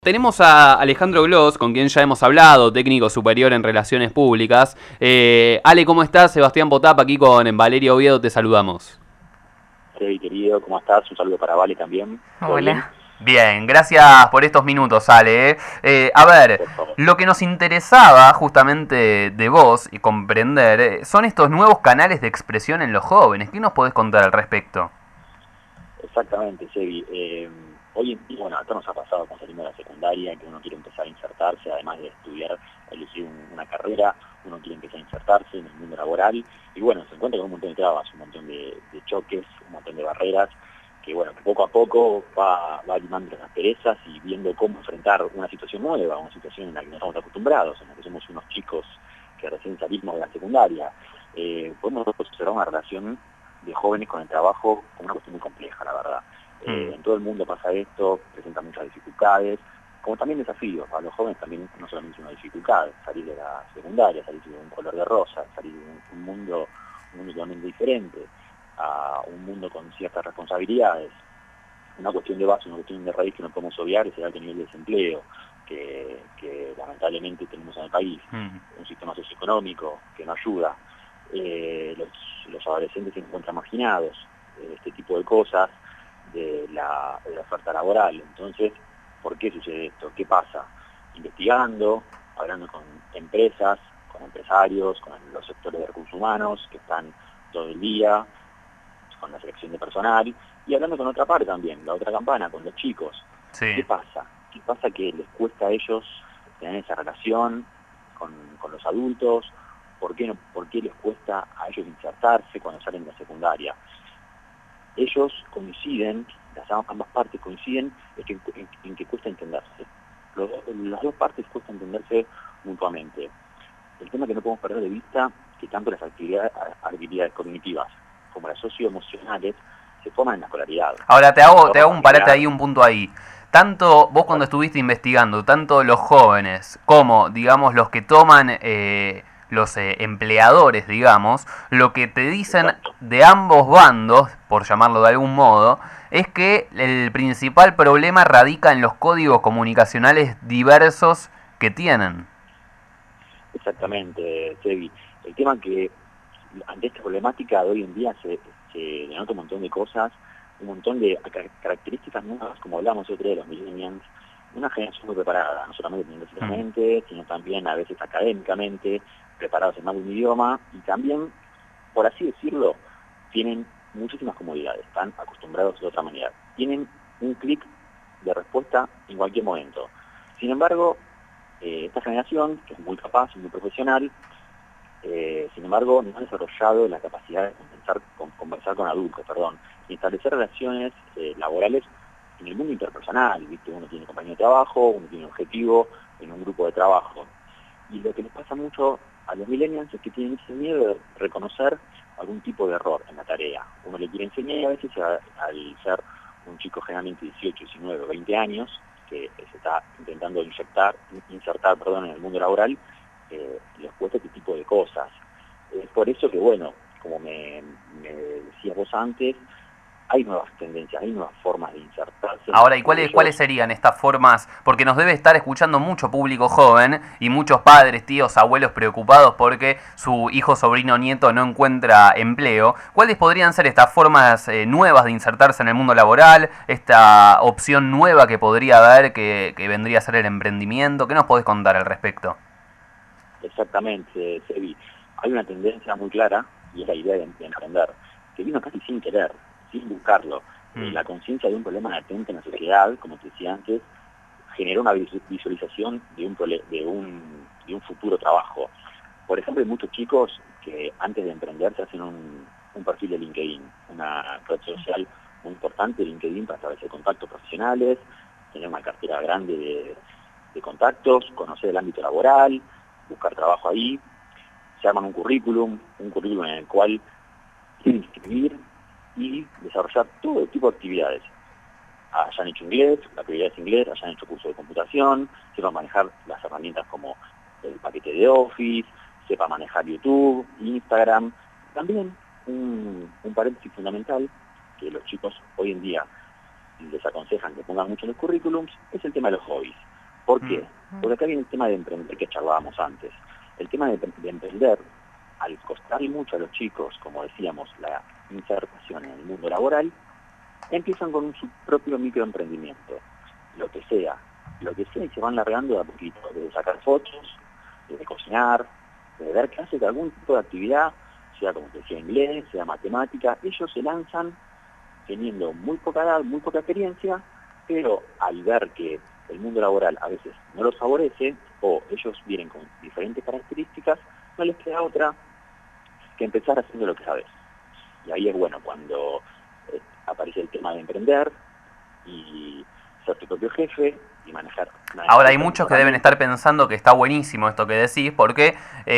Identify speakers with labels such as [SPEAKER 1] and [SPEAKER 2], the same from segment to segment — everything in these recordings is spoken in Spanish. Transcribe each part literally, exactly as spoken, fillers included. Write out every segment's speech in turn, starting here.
[SPEAKER 1] Tenemos a Alejandro Gloss, con quien ya hemos hablado, técnico superior en Relaciones Públicas. Eh, Ale, ¿cómo estás? Sebastián Potapa, aquí con Valeria Oviedo, te saludamos.
[SPEAKER 2] Sí, querido, ¿cómo estás? Un saludo para Vale también. ¿Todo bien?
[SPEAKER 1] Hola. Bien, gracias por estos minutos, Ale. Eh, a ver,
[SPEAKER 2] Por favor.
[SPEAKER 1] lo que nos interesaba justamente de vos y comprender eh, son estos nuevos canales de expresión en los jóvenes. ¿Qué nos podés contar al respecto?
[SPEAKER 2] Exactamente, Sebi. Eh, hoy en día, bueno, a todos nos ha pasado cuando salimos de la secundaria, que uno quiere empezar a insertarse, además de estudiar, elegir un, una carrera, uno quiere empezar a insertarse en el mundo laboral, y bueno, se encuentra con un montón de trabas, un montón de, de choques, un montón de barreras, que bueno, que poco a poco va, va limando las perezas y viendo cómo enfrentar una situación nueva, una situación en la que no estamos acostumbrados, en la que somos unos chicos que recién salimos de la secundaria. Eh, podemos observar una relación de jóvenes con el trabajo como una cuestión muy compleja, la verdad. Eh,
[SPEAKER 1] Mm.
[SPEAKER 2] en todo el mundo pasa esto, presenta muchas dificultades, como también desafíos. A los jóvenes también no solamente es una dificultad, salir de la secundaria, salir de un color de rosa, salir de un, un mundo, un mundo totalmente diferente, a un mundo con ciertas responsabilidades. Una cuestión de base, una cuestión de raíz que no podemos obviar es el alto nivel de desempleo que, que lamentablemente tenemos en el país,
[SPEAKER 1] Mm.
[SPEAKER 2] un sistema socioeconómico que no ayuda. Eh, los, los adolescentes se encuentran marginados de este tipo de cosas, de la, de la oferta laboral. Entonces, ¿por qué sucede esto? ¿Qué pasa? Investigando, hablando con empresas, con empresarios, con los sectores de recursos humanos que están todo el día, con la selección de personal, y hablando con otra parte también, la otra campana, con los chicos. ¿Qué
[SPEAKER 1] Sí.
[SPEAKER 2] pasa? ¿Qué pasa que les cuesta a ellos tener esa relación con, con los adultos? ¿Por qué, no, ¿Por qué les cuesta a ellos insertarse cuando salen de la secundaria? Ellos coinciden, las ambas partes coinciden en que, en, en que cuesta entenderse. Los, las dos partes cuesta entenderse mutuamente. El tema que no podemos perder de vista que tanto las actividades, habilidades cognitivas como las socioemocionales se forman en la escolaridad.
[SPEAKER 1] Ahora te
[SPEAKER 2] El
[SPEAKER 1] hago, te
[SPEAKER 2] entorno
[SPEAKER 1] hago un parate
[SPEAKER 2] familiar.
[SPEAKER 1] ahí, un punto ahí. Tanto vos cuando
[SPEAKER 2] Exacto.
[SPEAKER 1] estuviste investigando, tanto los jóvenes como, digamos, los que toman eh, los eh, empleadores, digamos, lo que te dicen
[SPEAKER 2] Exacto.
[SPEAKER 1] de ambos bandos, por llamarlo de algún modo, es que el principal problema radica en los códigos comunicacionales diversos que tienen.
[SPEAKER 2] Exactamente, Sebi. El tema que ante esta problemática de hoy en día se, se denota un montón de cosas, un montón de características nuevas, como hablamos otro de los millennials, una generación muy preparada, no solamente
[SPEAKER 1] Mm.
[SPEAKER 2] tecnológicamente, sino también a veces académicamente, preparados en más de un idioma, y también, por así decirlo, tienen muchísimas comodidades, están acostumbrados de otra manera. Tienen un clic de respuesta en cualquier momento. Sin embargo, eh, esta generación, que es muy capaz y muy profesional, eh, sin embargo, no ha desarrollado la capacidad de conversar con, conversar con adultos, perdón, y establecer relaciones eh, laborales en el mundo interpersonal, ¿viste? Uno tiene compañía de trabajo, uno tiene un objetivo en un grupo de trabajo. Y lo que les pasa mucho a los millennials es que tienen ese miedo de reconocer algún tipo de error en la tarea. Uno le quiere enseñar y a veces a, al ser un chico generalmente dieciocho, diecinueve, veinte años, que se está intentando inyectar, insertar perdón, en el mundo laboral, eh, les cuesta este tipo de cosas. Es por eso que, bueno, como me, me decías vos antes, hay nuevas tendencias, hay nuevas formas de insertarse en las
[SPEAKER 1] Ahora, ¿y
[SPEAKER 2] que
[SPEAKER 1] cuáles, cuáles
[SPEAKER 2] ellos.
[SPEAKER 1] serían estas formas? Porque nos debe estar escuchando mucho público joven y muchos padres, tíos, abuelos preocupados porque su hijo, sobrino, nieto no encuentra empleo. ¿Cuáles podrían ser estas formas eh, nuevas de insertarse en el mundo laboral? Esta opción nueva que podría haber, que, que vendría a ser el emprendimiento. ¿Qué nos podés contar al respecto?
[SPEAKER 2] Exactamente, Sebi. Hay una tendencia muy clara, y es la idea de, de emprender, que vino casi sin querer, sin buscarlo. Eh,
[SPEAKER 1] Mm.
[SPEAKER 2] la conciencia de un problema latente en la sociedad, como te decía antes, generó una visualización de un, de un, de un futuro trabajo. Por ejemplo, hay muchos chicos que antes de emprender se hacen un, un perfil de LinkedIn, una red social muy importante, LinkedIn, para establecer contactos profesionales, tener una cartera grande de, de contactos, conocer el ámbito laboral, buscar trabajo ahí, se arman un currículum, un currículum en el cual quieren inscribir y desarrollar todo tipo de actividades. Hayan hecho inglés, la prioridad es inglés, hayan hecho curso de computación, sepan manejar las herramientas como el paquete de Office, sepan manejar YouTube, Instagram. También un, un paréntesis fundamental que los chicos hoy en día les aconsejan que pongan mucho en los currículums es el tema de los hobbies. ¿Por qué? Porque acá viene el tema de emprender que charlábamos antes. El tema de, de emprender, al costarle mucho a los chicos, como decíamos, la insertación en el mundo laboral, empiezan con su propio microemprendimiento, lo que sea, lo que sea, y se van largando de a poquito, de sacar fotos, de cocinar, de dar clases de algún tipo de actividad, sea como te decía inglés, sea matemática. Ellos se lanzan teniendo muy poca edad, muy poca experiencia, pero al ver que el mundo laboral a veces no los favorece, o ellos vienen con diferentes características, no les queda otra que empezar haciendo lo que sabes. Y ahí es bueno cuando eh, aparece el tema de emprender y ser tu propio jefe y manejar. manejar
[SPEAKER 1] Ahora hay muchos que deben estar pensando que está buenísimo esto que decís, porque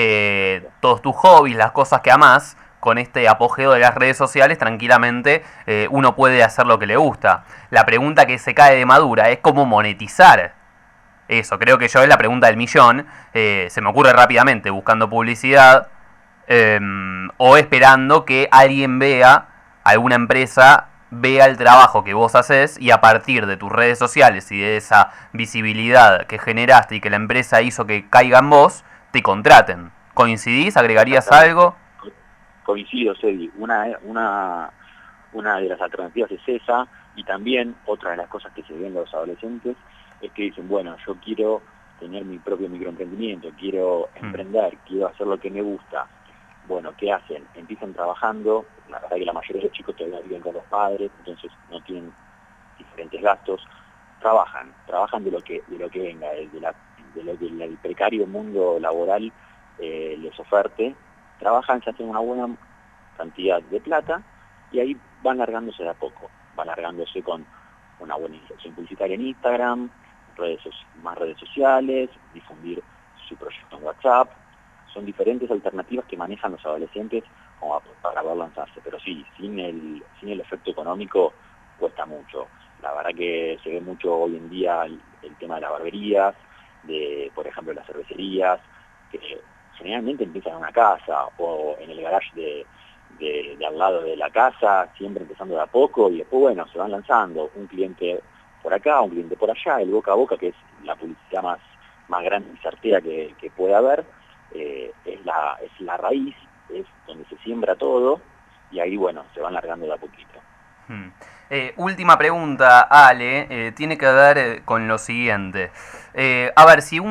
[SPEAKER 1] eh, todos tus hobbies, las cosas que amás, con este apogeo de las redes sociales, tranquilamente eh, uno puede hacer lo que le gusta. La pregunta que se cae de madura es cómo monetizar eso. Creo que yo es la pregunta del millón. Eh, se me ocurre rápidamente buscando publicidad eh, o esperando que alguien vea, alguna empresa vea el trabajo que vos haces y a partir de tus redes sociales y de esa visibilidad que generaste y que la empresa hizo que caiga en vos, te contraten. ¿Coincidís? ¿Agregarías algo?
[SPEAKER 2] Coincido, Sebi. Una, una, una de las alternativas es esa, y también otra de las cosas que se ven en los adolescentes es que dicen, bueno, yo quiero tener mi propio microemprendimiento, quiero
[SPEAKER 1] Hmm.
[SPEAKER 2] emprender, quiero hacer lo que me gusta. Bueno, ¿qué hacen? Empiezan trabajando, la verdad que la mayoría de los chicos todavía viven con los padres, entonces no tienen diferentes gastos, trabajan, trabajan de lo que de lo que venga, de, la, de lo que el precario mundo laboral eh, les oferte, trabajan, se hacen una buena cantidad de plata y ahí van largándose de a poco, van largándose con una buena inserción publicitaria en Instagram, redes, más redes sociales, difundir su proyecto en WhatsApp. Son diferentes alternativas que manejan los adolescentes como para poder lanzarse, pero sí, sin el, sin el efecto económico cuesta mucho. La verdad que se ve mucho hoy en día el, el tema de las barberías, de, por ejemplo, las cervecerías, que generalmente empiezan en una casa o en el garage de, de, de al lado de la casa, siempre empezando de a poco y después, bueno, se van lanzando un cliente por acá, un cliente por allá, el boca a boca, que es la publicidad más, más grande y certera que, que puede haber. Eh, es, la, es la raíz, es donde se siembra todo y ahí, bueno, se van largando de a poquito.
[SPEAKER 1] Hmm. Eh, última pregunta, Ale, eh, tiene que ver eh, con lo siguiente. Eh, a ver, si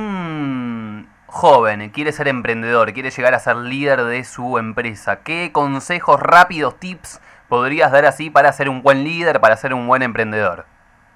[SPEAKER 1] un joven quiere ser emprendedor, quiere llegar a ser líder de su empresa, ¿qué consejos rápidos, tips podrías dar así para ser un buen líder, para ser un buen emprendedor?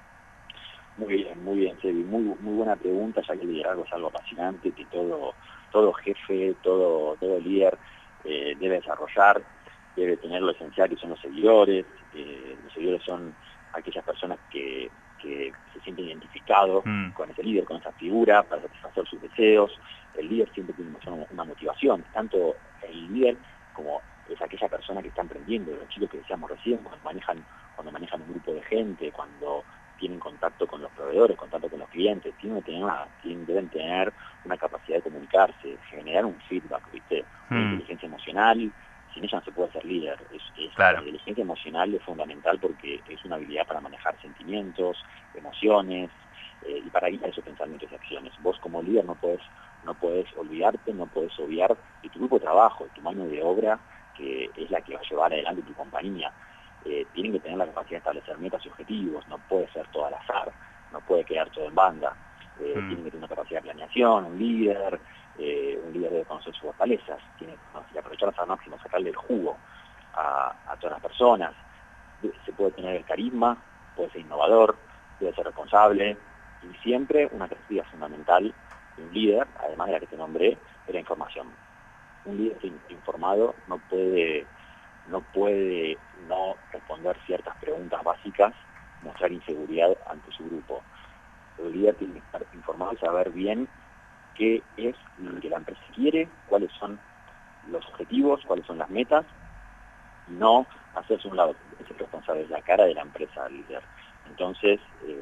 [SPEAKER 2] Muy bien, muy bien, Sebi. Muy, muy buena pregunta, ya que el liderazgo es algo apasionante, que todo, todo jefe, todo, todo líder eh, debe desarrollar, debe tener lo esencial, que son los seguidores. Eh, los seguidores son aquellas personas que, que se sienten identificados
[SPEAKER 1] Mm.
[SPEAKER 2] con ese líder, con esa figura, para satisfacer sus deseos. El líder siempre tiene una motivación, tanto el líder como es aquella persona que está emprendiendo, los chicos que decíamos recién, cuando manejan, cuando manejan un grupo de gente, cuando tienen contacto con los proveedores, contacto con los clientes, tienen, que tener una, tienen, deben tener una capacidad de comunicarse, generar un feedback, ¿viste? Una
[SPEAKER 1] Mm.
[SPEAKER 2] inteligencia emocional. Sin ella no se puede ser líder. Es, es,
[SPEAKER 1] Claro.
[SPEAKER 2] La inteligencia emocional es fundamental porque es una habilidad para manejar sentimientos, emociones, eh, y para guiar esos pensamientos y acciones. Vos como líder no podés, no podés olvidarte, no podés obviar de tu grupo de trabajo, de tu mano de obra, que es la que va a llevar adelante tu compañía. Eh, tienen que tener la capacidad de establecer metas y objetivos, no puede ser todo al azar, no puede quedar todo en banda. Eh,
[SPEAKER 1] Mm.
[SPEAKER 2] Tienen que tener una capacidad de planeación, un líder, eh, un líder debe conocer sus fortalezas, tiene que aprovecharlas al máximo, sacarle el jugo a, a todas las personas. Se puede tener el carisma, puede ser innovador, debe ser responsable, y siempre una característica fundamental de un líder, además de la que te nombré, es la información. Un líder informado no puede no puede no responder ciertas preguntas básicas, mostrar inseguridad ante su grupo. El líder tiene que estar informado y saber bien qué es lo que la empresa quiere, cuáles son los objetivos, cuáles son las metas, y no hacerse un lado, es el responsable de la cara de la empresa, el líder. Entonces, eh,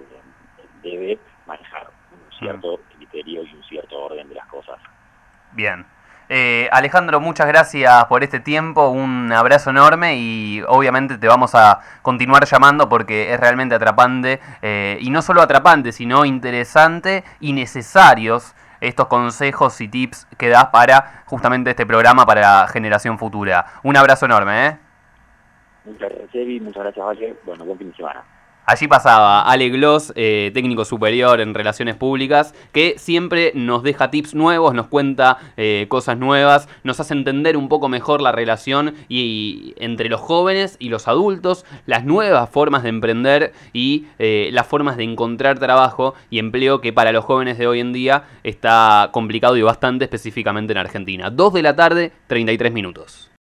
[SPEAKER 2] debe manejar un cierto criterio y un cierto orden de las cosas.
[SPEAKER 1] Bien. Eh, Alejandro, muchas gracias por este tiempo, un abrazo enorme y obviamente te vamos a continuar llamando porque es realmente atrapante eh, y no solo atrapante, sino interesante y necesarios estos consejos y tips que das para justamente este programa para Generación Futura. Un abrazo enorme, ¿eh?
[SPEAKER 2] Muchas gracias, Evi, muchas gracias, Valle. Bueno, buen fin de semana.
[SPEAKER 1] Allí pasaba Ale Gloss, eh, técnico superior en Relaciones Públicas, que siempre nos deja tips nuevos, nos cuenta eh, cosas nuevas, nos hace entender un poco mejor la relación y, y entre los jóvenes y los adultos, las nuevas formas de emprender y eh, las formas de encontrar trabajo y empleo que para los jóvenes de hoy en día está complicado y bastante específicamente en Argentina. dos de la tarde, treinta y tres minutos.